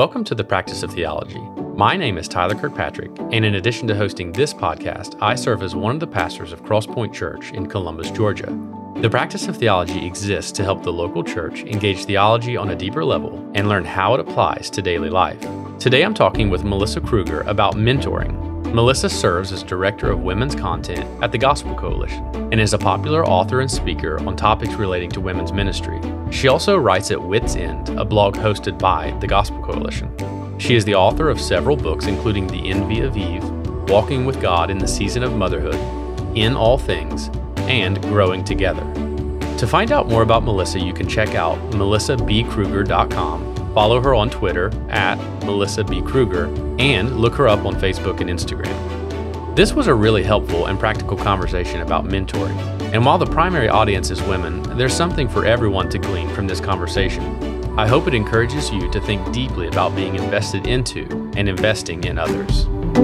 Welcome to the Practice of Theology. My name is Tyler Kirkpatrick, and in addition to hosting this podcast, I serve as one of the pastors of Crosspoint Church in Columbus, Georgia. The Practice of Theology exists to help the local church engage theology on a deeper level and learn how it applies to daily life. Today I'm talking with Melissa Kruger about mentoring. Melissa serves as Director of Women's Content at the Gospel Coalition and is a popular author and speaker on topics relating to women's ministry. She also writes at Wit's End, a blog hosted by the Gospel Coalition. She is the author of several books, including The Envy of Eve, Walking with God in the Season of Motherhood, In All Things, and Growing Together. To find out more about Melissa, you can check out melissabkruger.com. Follow her on Twitter at Melissa B. Kruger, and look her up on Facebook and Instagram. This was a really helpful and practical conversation about mentoring. And while the primary audience is women, there's something for everyone to glean from this conversation. I hope it encourages you to think deeply about being invested into and investing in others.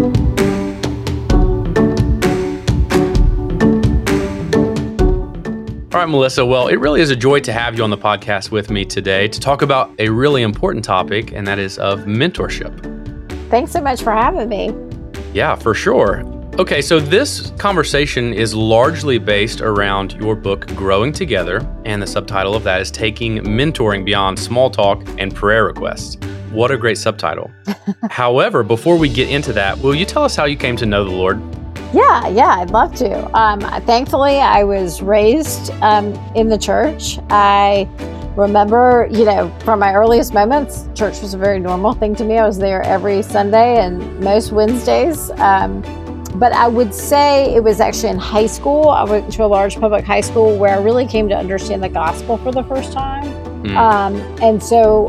All right, Melissa. Well, it really is a joy to have you on the podcast with me today to talk about a really important topic, and that is of mentorship. Thanks so much for having me. Yeah, for sure. Okay, so this conversation is largely based around your book, Growing Together, and the subtitle of that is Taking Mentoring Beyond Small Talk and Prayer Requests. What a great subtitle. However, before we get into that, will you tell us how you came to know the Lord? Yeah, I'd love to. Thankfully, I was raised in the church. I remember, from my earliest moments, church was a very normal thing to me. I was there every Sunday and most Wednesdays. But I would say it was actually in high school. I went to a large public high school where I really came to understand the gospel for the first time. And so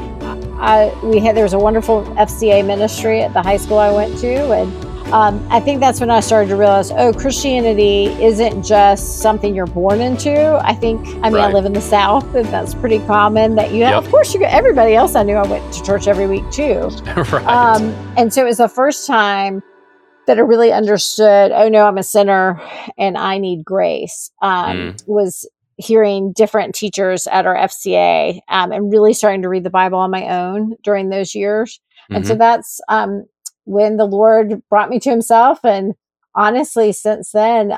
there was a wonderful FCA ministry at the high school I went to. And I think that's when I started to realize, Christianity isn't just something you're born into. I live in the South, and that's pretty common that you have. Of course, everybody else I knew, I went to church every week too. Right. And so it was the first time that I really understood, I'm a sinner and I need grace, was hearing different teachers at our FCA and really starting to read the Bible on my own during those years. And so that's when the Lord brought me to himself. And honestly, since then,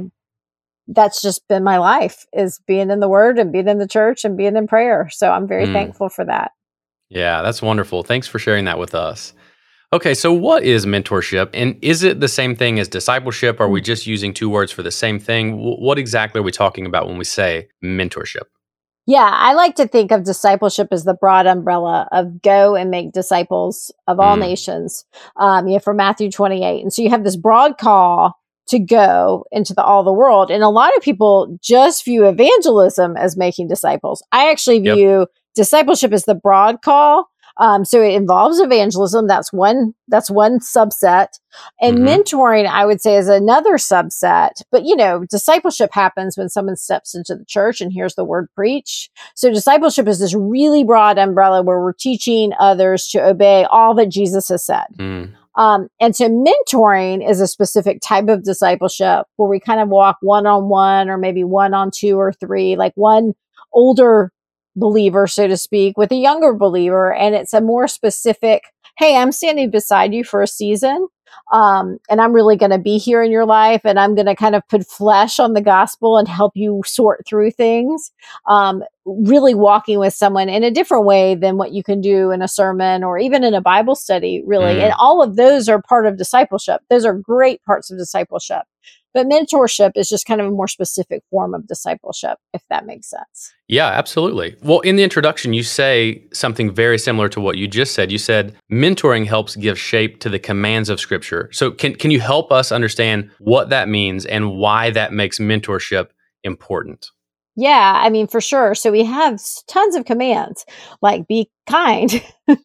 that's just been my life, is being in the Word and being in the church and being in prayer. So I'm very thankful for that. Yeah, that's wonderful. Thanks for sharing that with us. Okay, so what is mentorship, and is it the same thing as discipleship? Are we just using two words for the same thing? What exactly are we talking about when we say mentorship? Yeah, I like to think of discipleship as the broad umbrella of go and make disciples of all nations, from Matthew 28. And so you have this broad call to go into all the world. And a lot of people just view evangelism as making disciples. I actually view discipleship as the broad call. So it involves evangelism. That's one subset. And mentoring, I would say, is another subset. But, discipleship happens when someone steps into the church and hears the word preached. So discipleship is this really broad umbrella where we're teaching others to obey all that Jesus has said. And so mentoring is a specific type of discipleship where we kind of walk one-on-one or maybe one-on-two or three, like one older believer, so to speak, with a younger believer. And it's a more specific, hey, I'm standing beside you for a season. And I'm really going to be here in your life. And I'm going to kind of put flesh on the gospel and help you sort through things. Really walking with someone in a different way than what you can do in a sermon or even in a Bible study, really. And all of those are part of discipleship. Those are great parts of discipleship. But mentorship is just kind of a more specific form of discipleship, if that makes sense. Yeah, absolutely. Well, in the introduction, you say something very similar to what you just said. You said mentoring helps give shape to the commands of Scripture. So can you help us understand what that means and why that makes mentorship important? Yeah, for sure. So we have tons of commands, like be kind,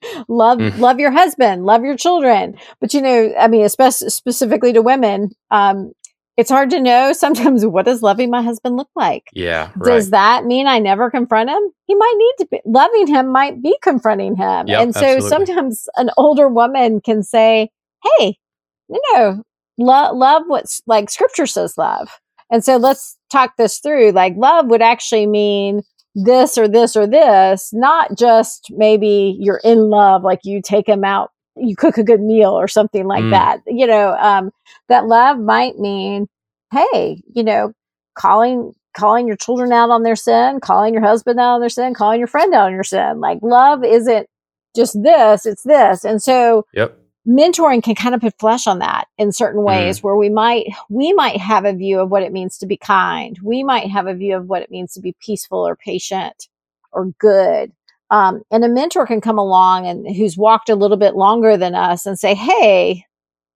love your husband, love your children. But, especially specifically to women, it's hard to know sometimes, what does loving my husband look like? Yeah, right. Does that mean I never confront him? He might need to be. Loving him might be confronting him. Yep, and so absolutely. Sometimes an older woman can say, hey, love what's like Scripture says love. And so let's talk this through. Like love would actually mean this or this or this, not just maybe you're in love, like you take them out, you cook a good meal or something like that. That love might mean, hey, calling your children out on their sin, calling your husband out on their sin, calling your friend out on your sin. Like love isn't just this, it's this. And so mentoring can kind of put flesh on that in certain ways where we might have a view of what it means to be kind. We might have a view of what it means to be peaceful or patient or good. And a mentor can come along and who's walked a little bit longer than us and say, hey,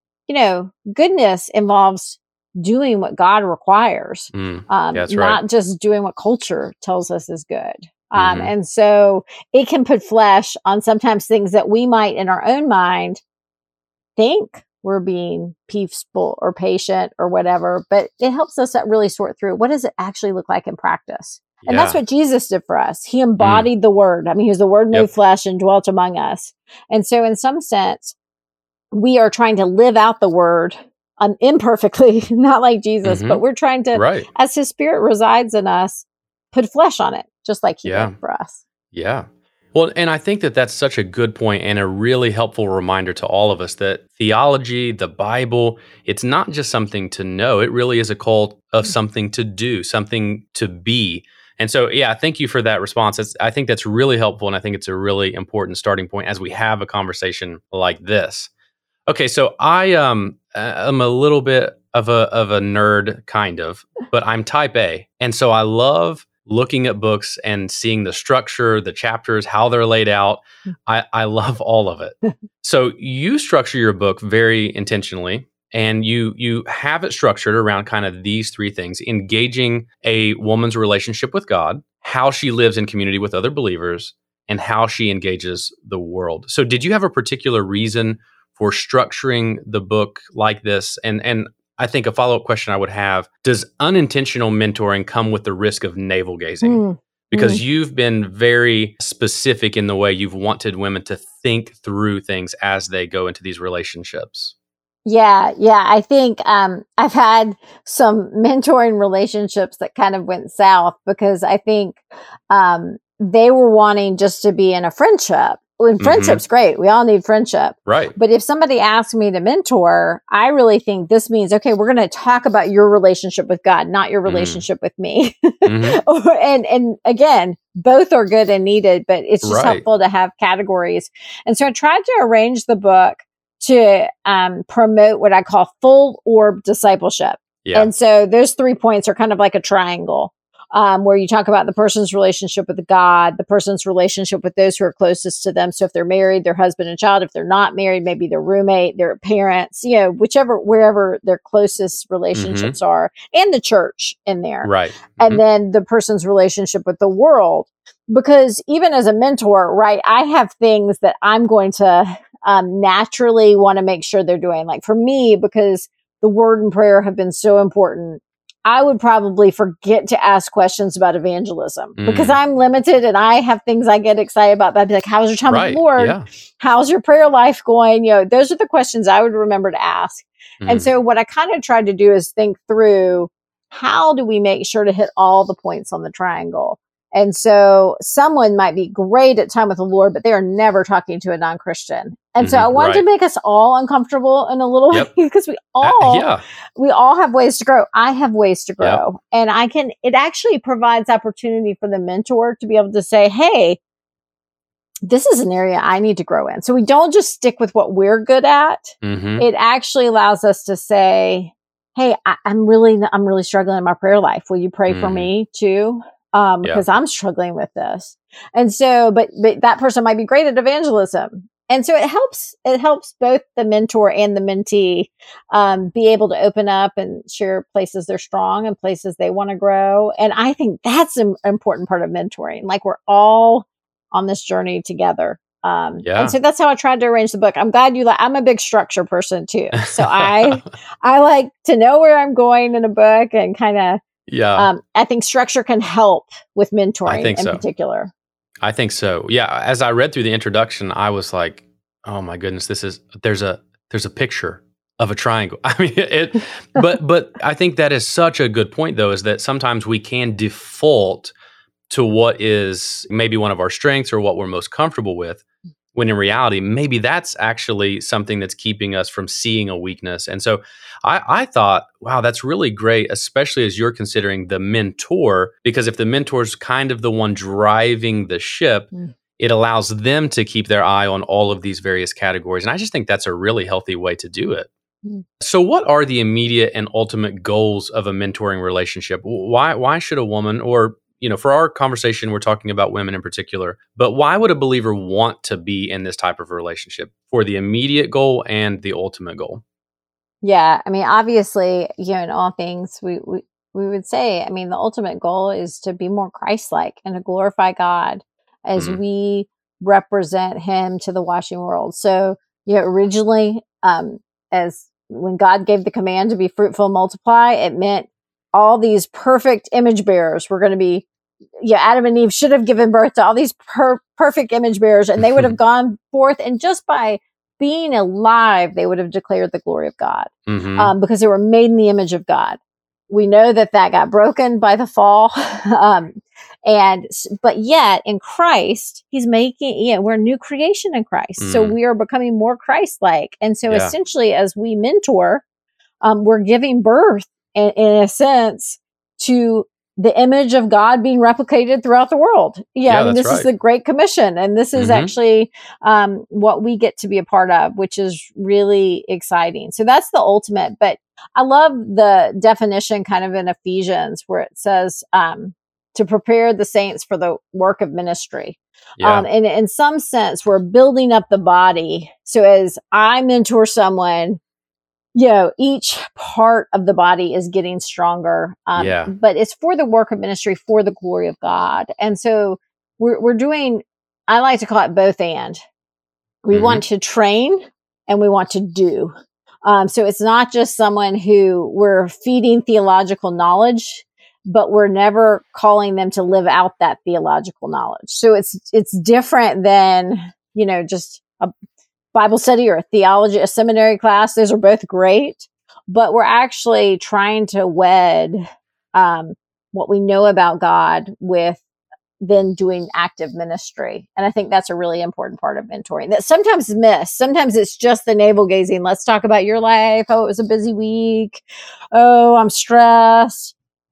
goodness involves doing what God requires, that's right. not just doing what culture tells us is good. And so it can put flesh on sometimes things that we might in our own mind think we're being peaceful or patient or whatever, but it helps us really sort through what does it actually look like in practice. And that's what Jesus did for us. He embodied the word. I mean, he was the word made flesh and dwelt among us. And so in some sense, we are trying to live out the word imperfectly, not like Jesus, but we're trying to, as his spirit resides in us, put flesh on it, just like he did for us. Yeah. Well, and I think that that's such a good point and a really helpful reminder to all of us that theology, the Bible, it's not just something to know. It really is a call of something to do, something to be. And so, thank you for that response. I think that's really helpful, and I think it's a really important starting point as we have a conversation like this. Okay, so I am a little bit of a nerd, kind of, but I'm type A, and so I love looking at books and seeing the structure, the chapters, how they're laid out. I love all of it. So you structure your book very intentionally, and you have it structured around kind of these three things: engaging a woman's relationship with God, how she lives in community with other believers, and how she engages the world. So did you have a particular reason for structuring the book like this? And I think a follow-up question I would have, does unintentional mentoring come with the risk of navel gazing? Because you've been very specific in the way you've wanted women to think through things as they go into these relationships. Yeah. I think I've had some mentoring relationships that kind of went south because I think they were wanting just to be in a friendship. And friendship's great. We all need friendship. Right. But if somebody asks me to mentor, I really think this means, okay, we're going to talk about your relationship with God, not your relationship with me. And again, both are good and needed, but it's just helpful to have categories. And so I tried to arrange the book to promote what I call full orb discipleship. Yeah. And so those 3 points are kind of like a triangle. Where you talk about the person's relationship with God, the person's relationship with those who are closest to them. So if they're married, their husband and child. If they're not married, maybe their roommate, their parents, wherever their closest relationships are, and the church in there. Right. And then the person's relationship with the world. Because even as a mentor, right, I have things that I'm going to naturally want to make sure they're doing. Like for me, because the word and prayer have been so important, I would probably forget to ask questions about evangelism because I'm limited and I have things I get excited about. But I'd be like, how's your time with the Lord? Yeah. How's your prayer life going? Those are the questions I would remember to ask. And so what I kind of tried to do is think through, how do we make sure to hit all the points on the triangle? And so someone might be great at time with the Lord, but they are never talking to a non-Christian. And so I wanted to make us all uncomfortable in a little way because we all have ways to grow. I have ways to grow. And it actually provides opportunity for the mentor to be able to say, hey, this is an area I need to grow in. So we don't just stick with what we're good at. It actually allows us to say, hey, I'm really struggling in my prayer life. Will you pray for me too? Because I'm struggling with this. And so, but that person might be great at evangelism. And so it helps both the mentor and the mentee, be able to open up and share places they're strong and places they want to grow. And I think that's an important part of mentoring. Like we're all on this journey together. And so that's how I tried to arrange the book. I'm glad I'm a big structure person too. So I like to know where I'm going in a book and kind of, I think structure can help with mentoring in particular. I think so. Yeah. As I read through the introduction, I was like, oh my goodness, there's a picture of a triangle. I mean, but I think that is such a good point though, is that sometimes we can default to what is maybe one of our strengths or what we're most comfortable with, when in reality, maybe that's actually something that's keeping us from seeing a weakness. And so I thought, wow, that's really great, especially as you're considering the mentor, because if the mentor's kind of the one driving the ship, it allows them to keep their eye on all of these various categories. And I just think that's a really healthy way to do it. So what are the immediate and ultimate goals of a mentoring relationship? Why should a woman, or for our conversation, we're talking about women in particular, but why would a believer want to be in this type of relationship for the immediate goal and the ultimate goal? Yeah, I mean, obviously, in all things, we would say, I mean, the ultimate goal is to be more Christ-like and to glorify God as we represent Him to the watching world. So, originally, as when God gave the command to be fruitful and multiply, it meant all these perfect image bearers were going to be, Adam and Eve should have given birth to all these perfect image bearers, and they would have gone forth, and just by being alive, they would have declared the glory of God, because they were made in the image of God. We know that got broken by the fall. But yet in Christ, He's making, we're a new creation in Christ. So we are becoming more Christ-like. And so essentially, as we mentor, we're giving birth in a sense to the image of God being replicated throughout the world. I mean, this is the Great Commission. And this is actually what we get to be a part of, which is really exciting. So that's the ultimate. But I love the definition kind of in Ephesians where it says to prepare the saints for the work of ministry. And in some sense, we're building up the body. So as I mentor someone, each part of the body is getting stronger. But it's for the work of ministry, for the glory of God. And so we're doing, I like to call it both and. We want to train and we want to do. So it's not just someone who we're feeding theological knowledge, but we're never calling them to live out that theological knowledge. So it's different than, just a Bible study or a seminary class. Those are both great, but we're actually trying to wed what we know about God with then doing active ministry. And I think that's a really important part of mentoring that sometimes is missed. Sometimes it's just the navel gazing. Let's talk about your life. Oh, it was a busy week. Oh, I'm stressed.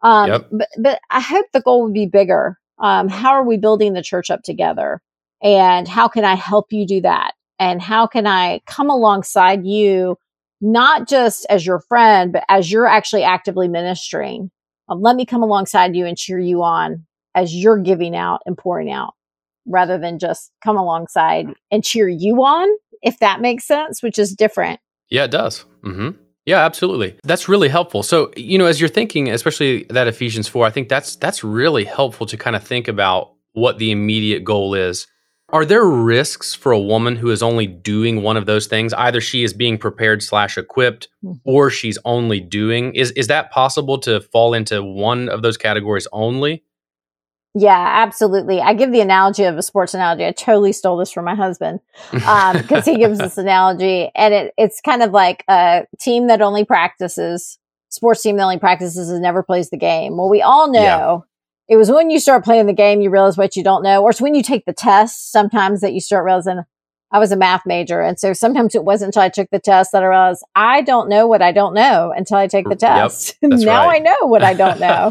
But I hope the goal would be bigger. How are we building the church up together? And how can I help you do that? And how can I come alongside you, not just as your friend, but as you're actually actively ministering? Let me come alongside you and cheer you on as you're giving out and pouring out, rather than just come alongside and cheer you on, if that makes sense, which is different. Yeah, it does. Yeah, absolutely. That's really helpful. So, as you're thinking, especially that Ephesians 4, I think that's really helpful to kind of think about what the immediate goal is. Are there risks for a woman who is only doing one of those things? Either she is being prepared/equipped or she's only doing. Is that possible to fall into one of those categories only? Yeah, absolutely. I give the analogy of a sports analogy. I totally stole this from my husband because he gives this analogy, and it's kind of like a team that only practices, sports team that only practices and never plays the game. Well, we all know it was when you start playing the game, you realize what you don't know, or it's when you take the test sometimes that you start realizing. I was a math major, and so sometimes it wasn't until I took the test that I realized I don't know what I don't know until I take the test. Now I know what I don't know.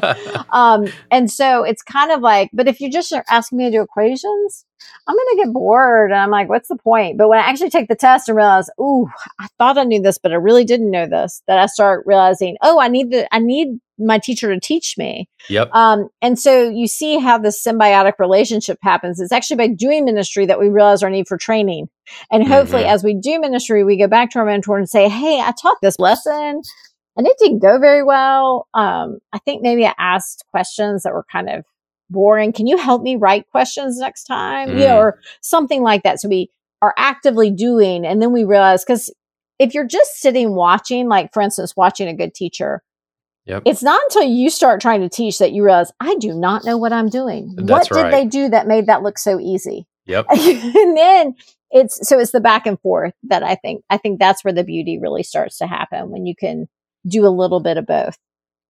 And so it's kind of like, but if you just are asking me to do equations, I'm going to get bored. And I'm like, what's the point? But when I actually take the test and realize, ooh, I thought I knew this, but I really didn't know this, that I start realizing, oh, I need my teacher to teach me. And so you see how this symbiotic relationship happens. It's actually by doing ministry that we realize our need for training. And hopefully as we do ministry, we go back to our mentor and say, hey, I taught this lesson and it didn't go very well. I think maybe I asked questions that were kind of boring. Can you help me write questions next time? Or something like that. So we are actively doing, and then we realize, because if you're just sitting watching, like for instance, watching a good teacher, it's not until you start trying to teach that you realize, I do not know what I'm doing. What did they do that made that look so easy? And then it's the back and forth that I think that's where the beauty really starts to happen, when you can do a little bit of both.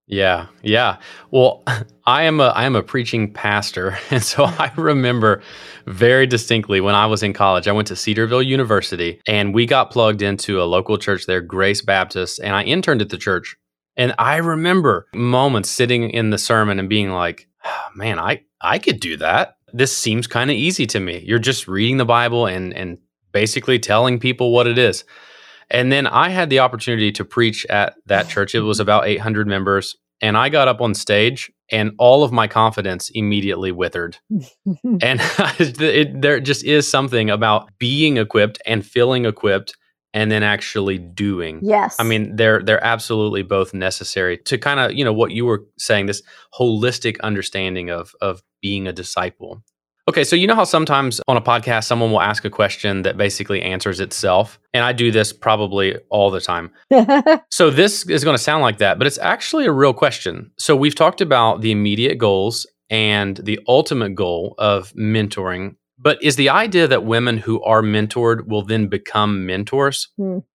Yeah, yeah. Well, I am a preaching pastor, and so I remember very distinctly when I was in college. I went to Cedarville University, and we got plugged into a local church there, Grace Baptist, and I interned at the church. And I remember moments sitting in the sermon and being like, "Oh, man, I could do that. This seems kind of easy to me. You're just reading the Bible and basically telling people what it is." And then I had the opportunity to preach at that church. It was about 800 members. And I got up on stage and all of my confidence immediately withered. And there just is something about being equipped and feeling equipped and then actually doing. Yes. I mean, they're absolutely both necessary to kind of, what you were saying, this holistic understanding of being a disciple. Okay, so you know how sometimes on a podcast, someone will ask a question that basically answers itself? And I do this probably all the time. So this is going to sound like that, but it's actually a real question. So we've talked about the immediate goals and the ultimate goal of mentoring, but is the idea that women who are mentored will then become mentors?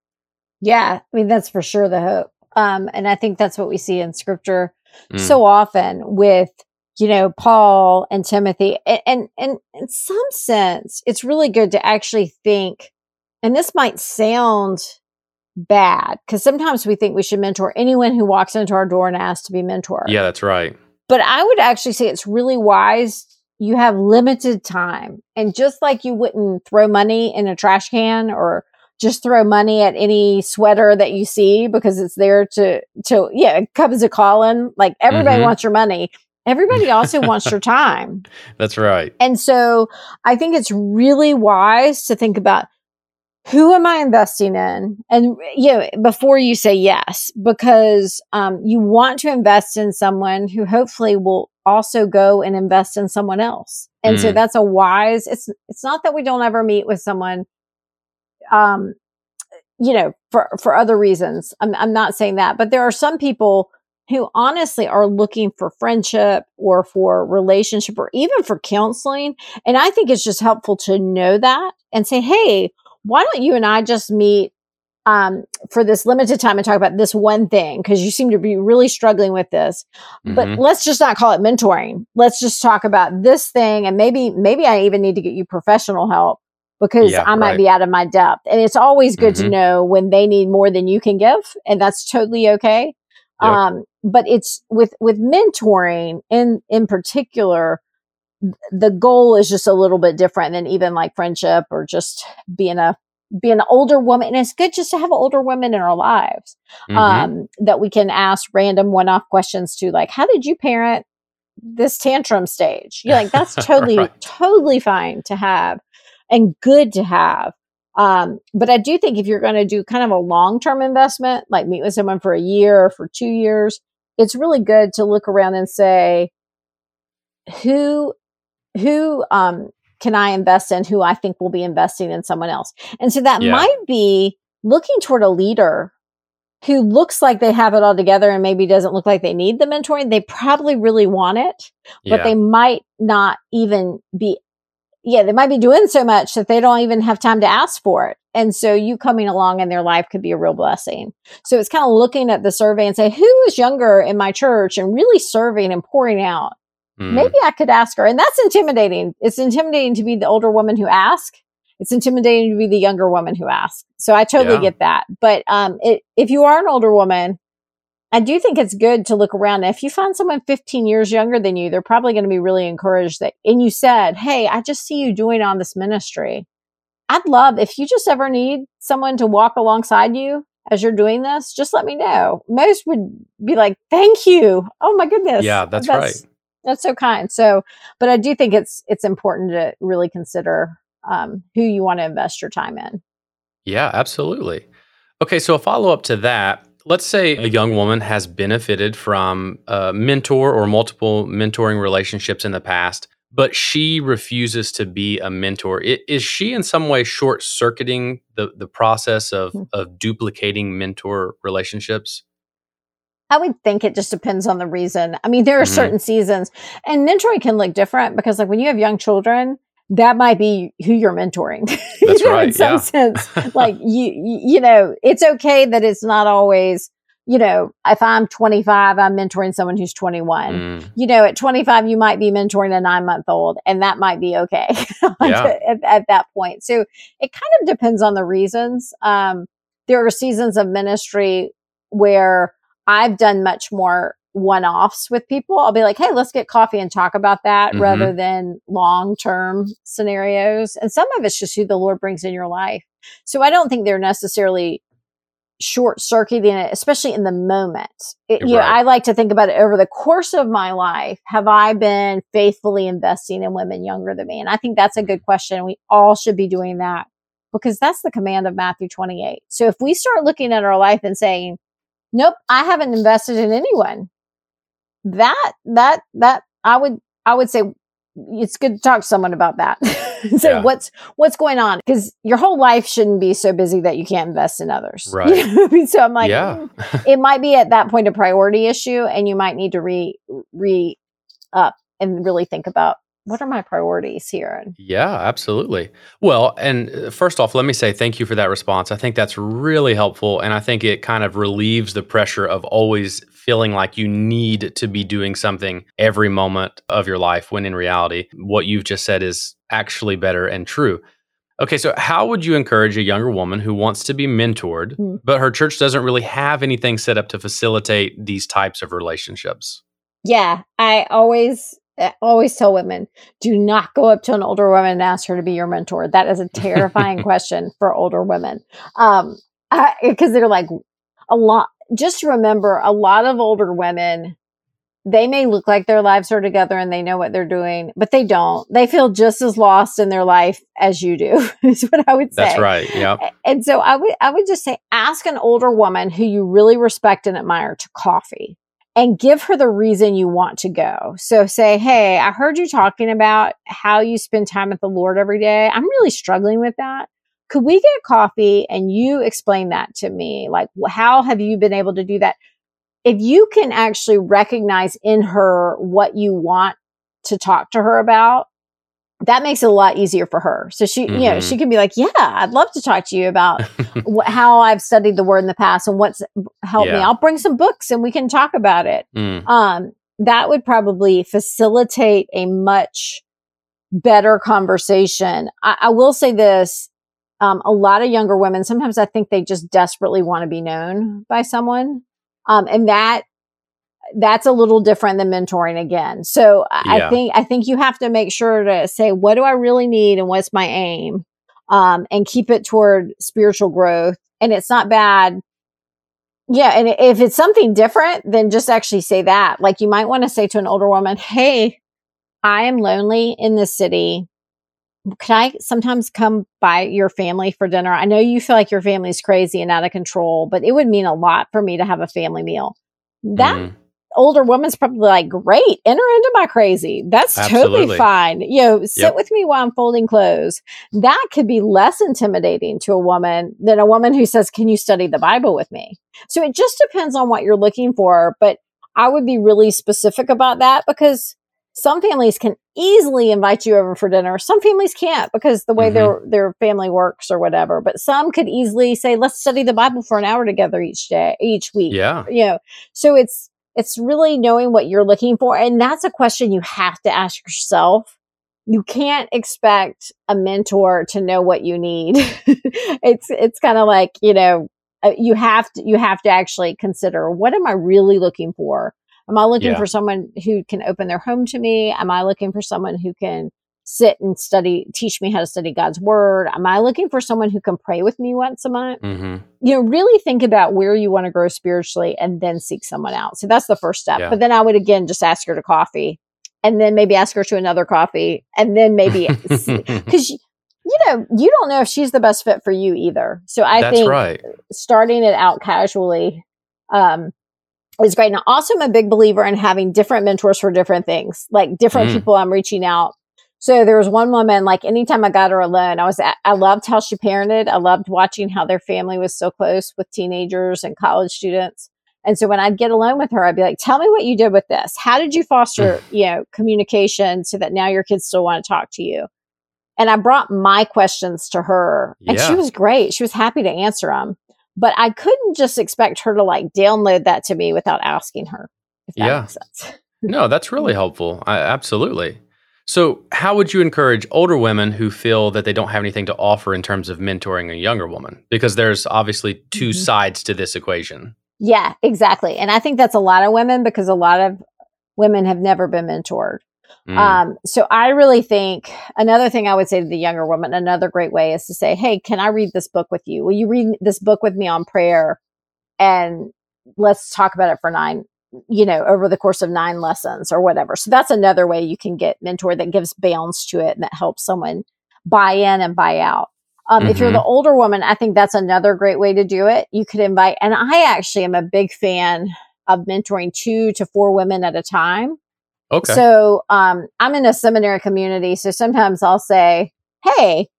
Yeah, I mean, that's for sure the hope. And I think that's what we see in scripture so often with Paul and Timothy. And in some sense, it's really good to actually think, and this might sound bad, because sometimes we think we should mentor anyone who walks into our door and asks to be mentored. Yeah, that's right. But I would actually say it's really wise. You have limited time. And just like you wouldn't throw money in a trash can or just throw money at any sweater that you see because it's there to it comes a calling. Like everybody wants your money. Everybody also wants your time. That's right. And so I think it's really wise to think about, who am I investing in? And, before you say yes, because you want to invest in someone who hopefully will also go and invest in someone else. And so that's a wise, it's not that we don't ever meet with someone, for other reasons. I'm not saying that, but there are some people who honestly are looking for friendship or for relationship or even for counseling. And I think it's just helpful to know that and say, hey, why don't you and I just meet for this limited time and talk about this one thing? Because you seem to be really struggling with this. But let's just not call it mentoring. Let's just talk about this thing. And maybe I even need to get you professional help because I might be out of my depth. And it's always good to know when they need more than you can give. And that's totally okay. Yep. But it's with mentoring in particular, the goal is just a little bit different than even like friendship or just being an older woman. And it's good just to have older women in our lives that we can ask random one-off questions to, like, how did you parent this tantrum stage? You're like, that's totally, totally fine to have and good to have. But I do think if you're going to do kind of a long-term investment, like meet with someone for a year or for 2 years, it's really good to look around and say, who can I invest in, who I think will be investing in someone else? And so that might be looking toward a leader who looks like they have it all together and maybe doesn't look like they need the mentoring. They probably really want it, but they might not even be, they might be doing so much that they don't even have time to ask for it. And so you coming along in their life could be a real blessing. So it's kind of looking at the survey and say, who is younger in my church and really serving and pouring out? Maybe I could ask her. And that's intimidating. It's intimidating to be the older woman who asks. It's intimidating to be the younger woman who asks. So I totally get that. But if you are an older woman, I do think it's good to look around. If you find someone 15 years younger than you, they're probably going to be really encouraged that, and you said, hey, I just see you doing on this ministry. I'd love, if you just ever need someone to walk alongside you as you're doing this, just let me know. Most would be like, thank you. Oh my goodness. Yeah, that's right. That's so kind. So, but I do think it's important to really consider who you want to invest your time in. Yeah, absolutely. Okay, so a follow-up to that, let's say a young woman has benefited from a mentor or multiple mentoring relationships in the past, but she refuses to be a mentor. Is she in some way short-circuiting the process of duplicating mentor relationships? I would think it just depends on the reason. I mean, there are certain seasons, and mentoring can look different because, like, when you have young children, that might be who you're mentoring. That's right. In some sense, like you know, it's okay that it's not always if I'm 25, I'm mentoring someone who's 21. At 25, you might be mentoring a 9-month-old, and that might be okay at that point. So it kind of depends on the reasons. There are seasons of ministry where I've done much more one-offs with people. I'll be like, hey, let's get coffee and talk about that rather than long-term scenarios. And some of it's just who the Lord brings in your life. So I don't think they're necessarily short-circuiting it, especially in the moment. I like to think about it over the course of my life. Have I been faithfully investing in women younger than me? And I think that's a good question. We all should be doing that because that's the command of Matthew 28. So if we start looking at our life and saying, nope, I haven't invested in anyone, that I would say it's good to talk to someone about that. So what's going on? Because your whole life shouldn't be so busy that you can't invest in others. Right. So I'm like, it might be at that point a priority issue, and you might need to re up and really think about, what are my priorities here? Yeah, absolutely. Well, and first off, let me say thank you for that response. I think that's really helpful. And I think it kind of relieves the pressure of always feeling like you need to be doing something every moment of your life, when in reality, what you've just said is actually better and true. Okay, so how would you encourage a younger woman who wants to be mentored, but her church doesn't really have anything set up to facilitate these types of relationships? Yeah, I always tell women, do not go up to an older woman and ask her to be your mentor. That is a terrifying question for older women. Because they're like, just remember, a lot of older women, they may look like their lives are together and they know what they're doing, but they don't. They feel just as lost in their life as you do, is what I would say. That's right. Yeah. And so I would just say, ask an older woman who you really respect and admire to coffee. And give her the reason you want to go. So say, hey, I heard you talking about how you spend time with the Lord every day. I'm really struggling with that. Could we get coffee and you explain that to me? Like, how have you been able to do that? If you can actually recognize in her what you want to talk to her about, that makes it a lot easier for her. So she can be like, yeah, I'd love to talk to you about how I've studied the word in the past and what's helped me. I'll bring some books and we can talk about it. That would probably facilitate a much better conversation. I will say this. A lot of younger women, sometimes I think they just desperately want to be known by someone. And that's a little different than mentoring again. So I think you have to make sure to say, what do I really need and what's my aim? And keep it toward spiritual growth. And it's not bad. Yeah. And if it's something different, then just actually say that. Like, you might want to say to an older woman, hey, I am lonely in the city. Can I sometimes come by your family for dinner? I know you feel like your family's crazy and out of control, but it would mean a lot for me to have a family meal. That older woman's probably like, great, enter into my crazy. That's totally fine. Sit with me while I'm folding clothes. That could be less intimidating to a woman than a woman who says, can you study the Bible with me? So it just depends on what you're looking for. But I would be really specific about that, because some families can easily invite you over for dinner. Some families can't because the way their family works or whatever. But some could easily say, let's study the Bible for an hour together each week. Yeah. So it's really knowing what you're looking for. And that's a question you have to ask yourself. You can't expect a mentor to know what you need. It's kind of like, you have to actually consider, what am I really looking for? Am I looking for someone who can open their home to me? Am I looking for someone who can sit and teach me how to study God's word? Am I looking for someone who can pray with me once a month? Really think about where you want to grow spiritually and then seek someone out. So that's the first step. But then I would, again, just ask her to coffee, and then maybe ask her to another coffee, and then maybe, because you don't know if she's the best fit for you either. So I think starting it out casually, is great. Now, also, I'm a big believer in having different mentors for different things, like different people I'm reaching out. So there was one woman, like, anytime I got her alone, I loved how she parented. I loved watching how their family was so close with teenagers and college students. And so when I'd get alone with her, I'd be like, tell me what you did with this. How did you foster, communication so that now your kids still want to talk to you? And I brought my questions to her, and she was great. She was happy to answer them. but I couldn't just expect her to like download that to me without asking her, if that makes sense. No, that's really helpful. Absolutely. So how would you encourage older women who feel that they don't have anything to offer in terms of mentoring a younger woman? Because there's obviously two sides to this equation. Yeah, exactly. And I think that's a lot of women, because a lot of women have never been mentored. So I really think another thing I would say to the younger woman, another great way is to say, hey, can I read this book with you? Will you read this book with me on prayer? And let's talk about it for over the course of 9 lessons or whatever. So that's another way you can get mentored that gives bounds to it and that helps someone buy in and buy out. If you're the older woman, I think that's another great way to do it. You could invite, and I actually am a big fan of mentoring 2 to 4 women at a time. Okay. So I'm in a seminary community. So sometimes I'll say, hey,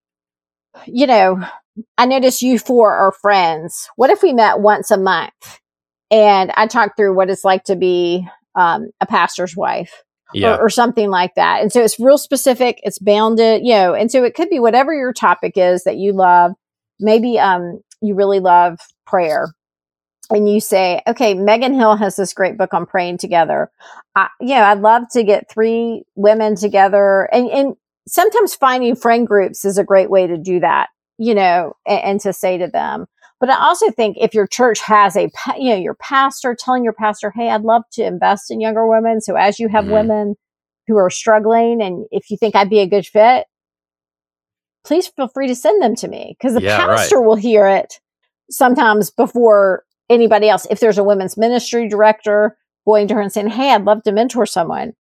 I notice you 4 are friends. What if we met once a month? And I talk through what it's like to be a pastor's wife or something like that. And so it's real specific. It's bounded, and so it could be whatever your topic is that you love. Maybe you really love prayer. And you say, okay, Megan Hill has this great book on praying together. I'd love to get 3 women together. And sometimes finding friend groups is a great way to do that, and to say to them. But I also think if your church has your pastor telling your pastor, hey, I'd love to invest in younger women. So as you have women who are struggling, and if you think I'd be a good fit, please feel free to send them to me, because the pastor will hear it sometimes before anybody else. If there's a women's ministry director going to her and saying, hey, I'd love to mentor someone,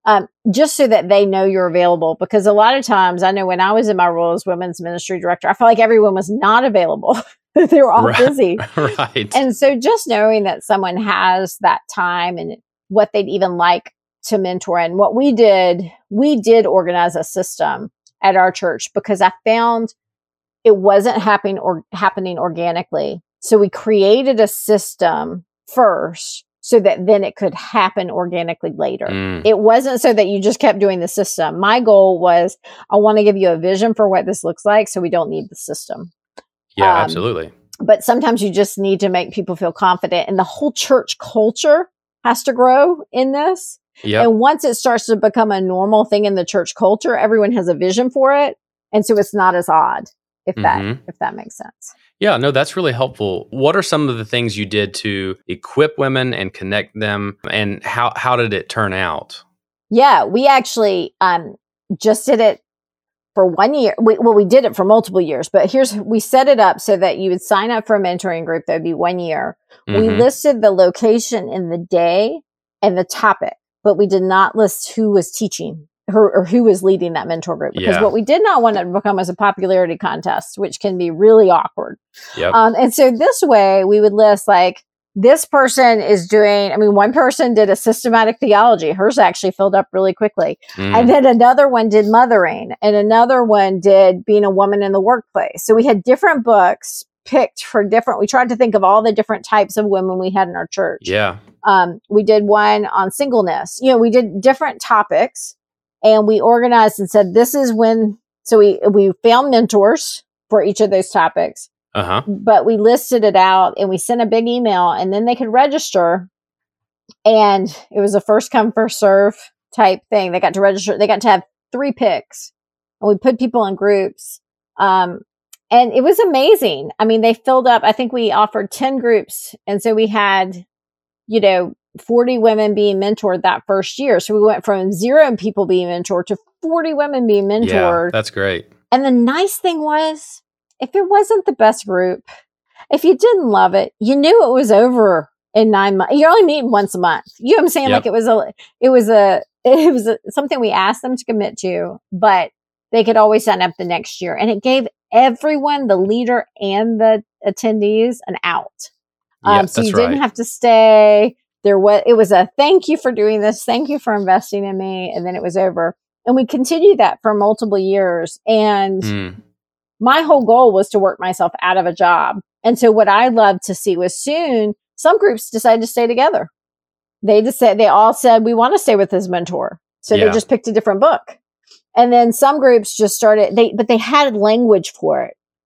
just so that they know you're available. Because a lot of times, I know when I was in my role as women's ministry director, I felt like everyone was not available. They were all busy. Right. And so just knowing that someone has that time and what they'd even like to mentor. And what we did organize a system at our church, because I found it wasn't happening organically. So we created a system first so that then it could happen organically later. It wasn't so that you just kept doing the system. My goal was, I want to give you a vision for what this looks like, so we don't need the system. Yeah, absolutely. But sometimes you just need to make people feel confident, and the whole church culture has to grow in this. Yep. And once it starts to become a normal thing in the church culture, everyone has a vision for it. And so it's not as odd, if that makes sense. Yeah, no, that's really helpful. What are some of the things you did to equip women and connect them, and how did it turn out? Yeah, we actually just did it for 1 year. We did it for multiple years, but we set it up so that you would sign up for a mentoring group that would be 1 year. We listed the location and the day and the topic, but we did not list who was teaching or who was leading that mentor group, because what we did not want it to become as a popularity contest, which can be really awkward. Yep. And so this way we would list, like, this person is doing, one person did a systematic theology. Hers actually filled up really quickly. And then another one did mothering, and another one did being a woman in the workplace. So we had different books picked for we tried to think of all the different types of women we had in our church. Yeah. We did one on singleness. We did different topics, and we organized and said, this is when, so we found mentors for each of those topics. But we listed it out, and we sent a big email, and then they could register. And it was a first come, first serve type thing. They got to register. They got to have 3 picks, and we put people in groups. And it was amazing. They filled up. I think we offered 10 groups. And so we had, 40 women being mentored that first year. So we went from 0 people being mentored to 40 women being mentored. Yeah, that's great. And the nice thing was, if it wasn't the best group, if you didn't love it, you knew it was over in 9 months. You're only meeting once a month. You know what I'm saying? Yep. Like it was something we asked them to commit to, but they could always sign up the next year. And it gave everyone, the leader and the attendees, an out. So you didn't have to stay. It was a thank you for doing this. Thank you for investing in me. And then it was over. And we continued that for multiple years. And my whole goal was to work myself out of a job. And so what I loved to see was soon some groups decided to stay together. They all said, we want to stay with this mentor. So they just picked a different book. And then some groups just started, but they had language for it.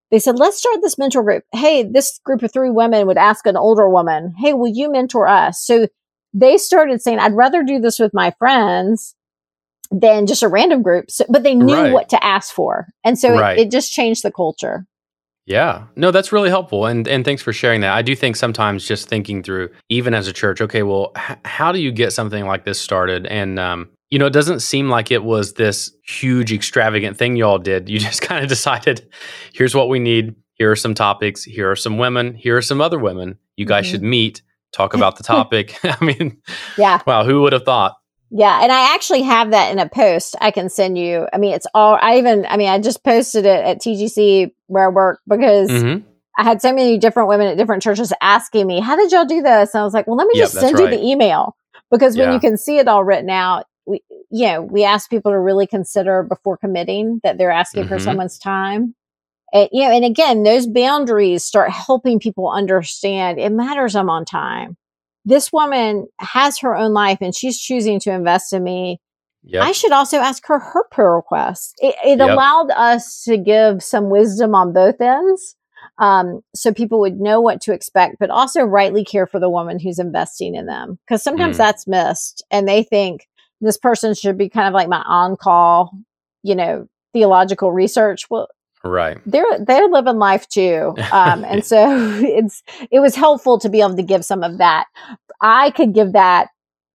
they said, let's start this mentor group. Hey, this group of 3 women would ask an older woman, hey, will you mentor us? So they started saying, I'd rather do this with my friends than just a random group. So, but they knew what to ask for. And so it just changed the culture. Yeah. No, that's really helpful. And thanks for sharing that. I do think sometimes just thinking through, even as a church, okay, well, how do you get something like this started? And, it doesn't seem like it was this huge, extravagant thing y'all did. You just kind of decided, here's what we need. Here are some topics. Here are some women. Here are some other women. You guys should meet, talk about the topic. I mean, wow, who would have thought? Yeah. And I actually have that in a post I can send you. I mean, I just posted it at TGC where I work because I had so many different women at different churches asking me, how did y'all do this? And I was like, well, let me just send you the email, because when you can see it all written out, we ask people to really consider before committing that they're asking for someone's time. And, and again, those boundaries start helping people understand it matters I'm on time. This woman has her own life and she's choosing to invest in me. Yep. I should also ask her prayer requests. It allowed us to give some wisdom on both ends, so people would know what to expect, but also rightly care for the woman who's investing in them. Because sometimes that's missed, and they think this person should be kind of like my on-call, theological research. Well, right. They're living life too. And so it was helpful to be able to give some of that. I could give that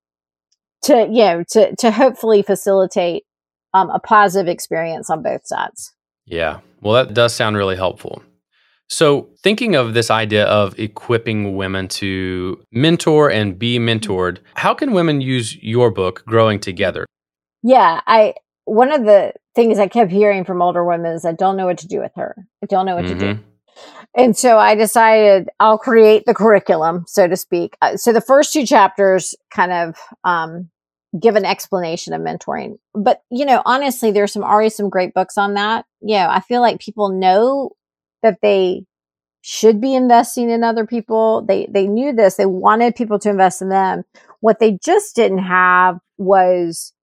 to hopefully facilitate a positive experience on both sides. Yeah. Well, that does sound really helpful. So thinking of this idea of equipping women to mentor and be mentored, how can women use your book, Growing Together? Yeah. One of the things I kept hearing from older women is, I don't know what to do with her. I don't know what to do. And so I decided I'll create the curriculum, so to speak. So the first 2 chapters kind of give an explanation of mentoring. But, honestly, there's already some great books on that. I feel like people know that they should be investing in other people. They knew this. They wanted people to invest in them. What they just didn't have was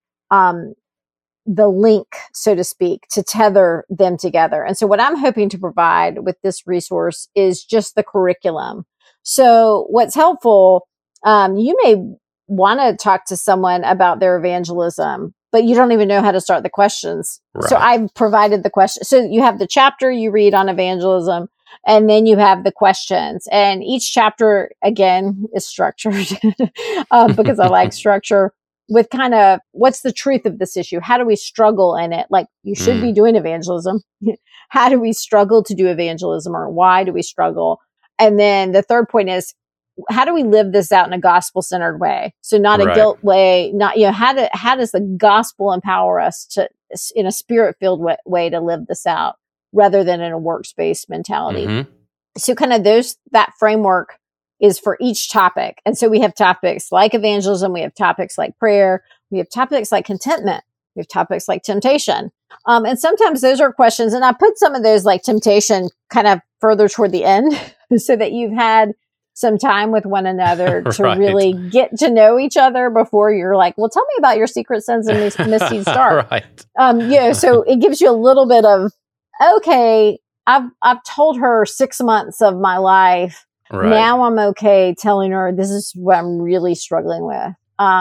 the link, so to speak, to tether them together. And so what I'm hoping to provide with this resource is just the curriculum. So what's helpful, you may want to talk to someone about their evangelism, but you don't even know how to start the questions. Right. So I've provided the question. So you have the chapter you read on evangelism, and then you have the questions. And each chapter, again, is structured because I like structure, with kind of what's the truth of this issue? How do we struggle in it? Like, you should be doing evangelism. How do we struggle to do evangelism, or why do we struggle? And then the third point is, how do we live this out in a gospel-centered way? So not a guilt way, not, how does the gospel empower us to, in a spirit-filled way, to live this out rather than in a works-based mentality? So kind of that framework is for each topic. And so we have topics like evangelism, we have topics like prayer, we have topics like contentment, we have topics like temptation. And sometimes those are questions, and I put some of those like temptation kind of further toward the end so that you've had some time with one another to really get to know each other before you're like, well, tell me about your secret sins and misdeeds start. So it gives you a little bit of, okay, I've told her 6 months of my life. Right. Now I'm okay telling her this is what I'm really struggling with.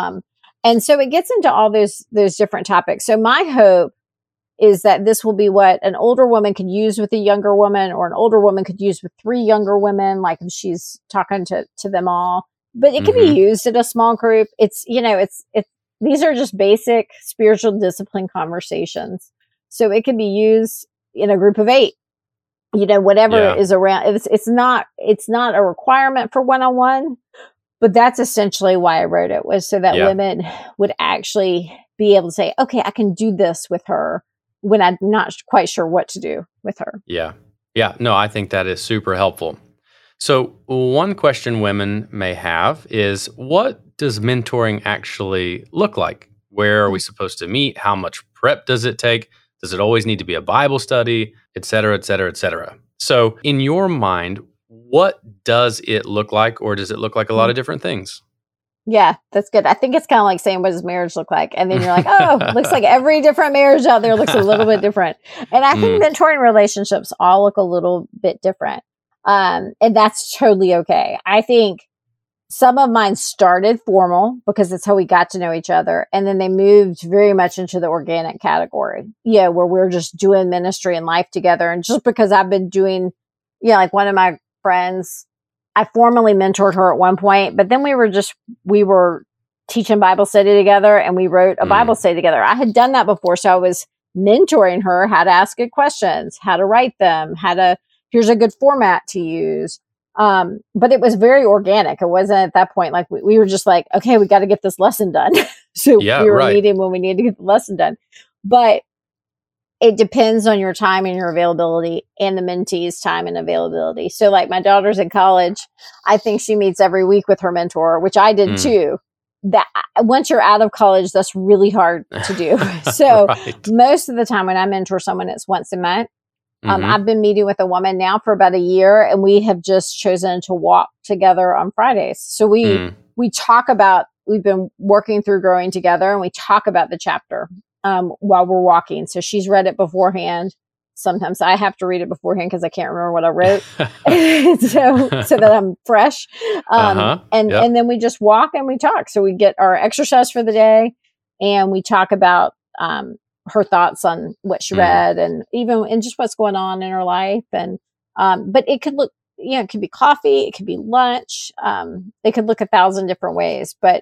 And so it gets into all those different topics. So my hope is that this will be what an older woman could use with a younger woman, or an older woman could use with 3 younger women, like if she's talking to them all. But it can be used in a small group. It's these are just basic spiritual discipline conversations. So it can be used in a group of 8. Whatever is around. It's not a requirement for one-on-one, but that's essentially why I wrote it, was so that women would actually be able to say, okay, I can do this with her when I'm not quite sure what to do with her. Yeah. No, I think that is super helpful. So one question women may have is, what does mentoring actually look like? Where are we supposed to meet? How much prep does it take? Does it always need to be a Bible study, et cetera, et cetera, et cetera? So in your mind, what does it look like, or does it look like a lot of different things? Yeah, that's good. I think it's kind of like saying, what does marriage look like? And then you're like, oh, looks like every different marriage out there looks a little bit different. And I think mentoring relationships all look a little bit different. And that's totally okay. I think some of mine started formal because that's how we got to know each other. And then they moved very much into the organic category, where we're just doing ministry and life together. And just because I've been doing, like one of my friends, I formally mentored her at one point, but then we were teaching Bible study together and we wrote a Bible study together. I had done that before. So I was mentoring her how to ask good questions, how to write them, here's a good format to use. But it was very organic. It wasn't at that point like we were just like, okay, we got to get this lesson done. So we were meeting when we needed to get the lesson done. But it depends on your time and your availability and the mentee's time and availability. So like my daughter's in college. I think she meets every week with her mentor, which I did too. That once you're out of college, that's really hard to do. So most of the time when I mentor someone, it's once a month. I've been meeting with a woman now for about a year, and we have just chosen to walk together on Fridays. So we talk about, we've been working through growing together, and we talk about the chapter while we're walking. So she's read it beforehand. Sometimes I have to read it beforehand because I can't remember what I wrote, so that I'm fresh. And then we just walk and we talk. So we get our exercise for the day, and we talk about her thoughts on what she read, and just what's going on in her life. And but it could look, it could be coffee, it could be lunch, it could look 1,000 different ways. But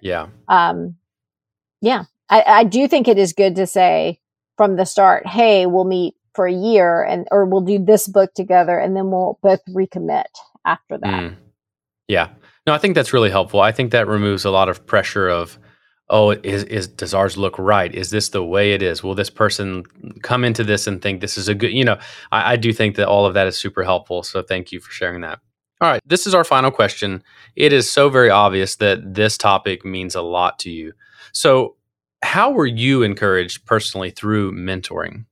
I do think it is good to say from the start, hey, we'll meet for a year or we'll do this book together, and then we'll both recommit after that. Yeah. No, I think that's really helpful. I think that removes a lot of pressure of, does ours look right? Is this the way it is? Will this person come into this and think this is a good, I do think that all of that is super helpful. So thank you for sharing that. All right. This is our final question. It is so very obvious that this topic means a lot to you. So how were you encouraged personally through mentoring?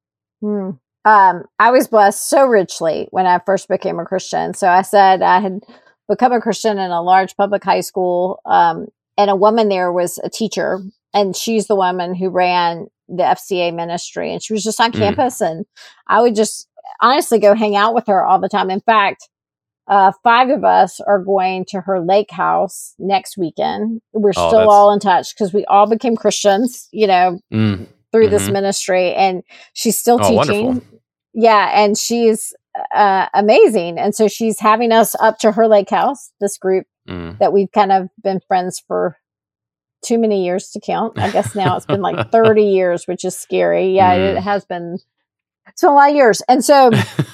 I was blessed so richly when I first became a Christian. So I said I had become a Christian in a large public high school, and a woman there was a teacher, and she's the woman who ran the FCA ministry, and she was just on campus, and I would just honestly go hang out with her all the time. In fact, 5 of us are going to her lake house next weekend. We're still all in touch because we all became Christians, through this ministry, and she's still teaching. Wonderful. Yeah. And she's amazing. And so she's having us up to her lake house, this group that we've kind of been friends for too many years to count. I guess now it's been like 30 years, which is scary. Yeah, it has been. It's been a lot of years. And so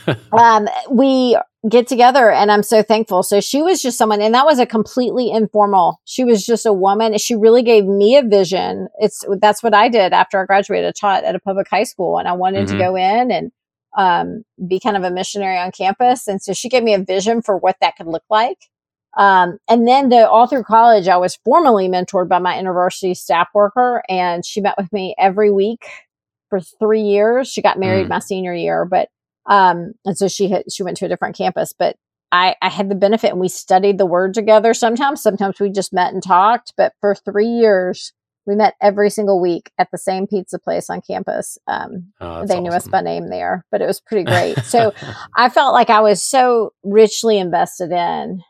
we get together, and I'm so thankful. So she was just someone, and that was a completely informal. She was just a woman. She really gave me a vision. That's what I did after I graduated. I taught at a public high school, and I wanted to go in and be kind of a missionary on campus. And so she gave me a vision for what that could look like. And then all through college, I was formally mentored by my university staff worker, and she met with me every week for 3 years. She got married my senior year, but and so she went to a different campus. But I had the benefit, and we studied the Word together. Sometimes we just met and talked. But for 3 years, we met every single week at the same pizza place on campus. They knew us by name there, but it was pretty great. So I felt like I was so richly invested in.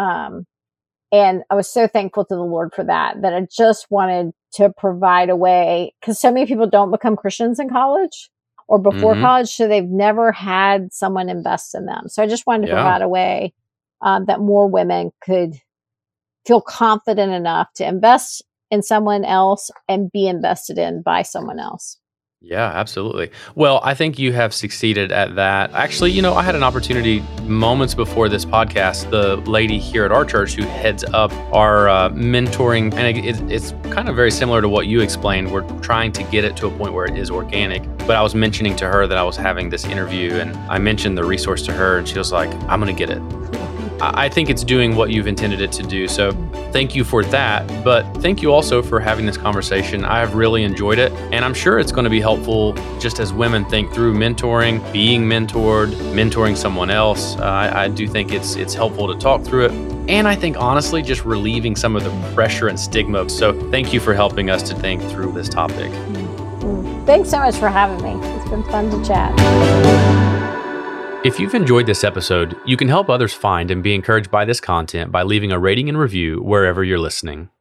And I was so thankful to the Lord for that I just wanted to provide a way, because so many people don't become Christians in college or before college, so they've never had someone invest in them. So I just wanted to provide a way that more women could feel confident enough to invest in someone else and be invested in by someone else. Yeah, absolutely. Well, I think you have succeeded at that. Actually, I had an opportunity moments before this podcast. The lady here at our church who heads up our mentoring, and it's kind of very similar to what you explained. We're trying to get it to a point where it is organic. But I was mentioning to her that I was having this interview, and I mentioned the resource to her, and she was like, I'm going to get it. I think it's doing what you've intended it to do. So thank you for that. But thank you also for having this conversation. I have really enjoyed it. And I'm sure it's going to be helpful just as women think through mentoring, being mentored, mentoring someone else. I do think it's helpful to talk through it. And I think, honestly, just relieving some of the pressure and stigma. So thank you for helping us to think through this topic. Thanks so much for having me. It's been fun to chat. If you've enjoyed this episode, you can help others find and be encouraged by this content by leaving a rating and review wherever you're listening.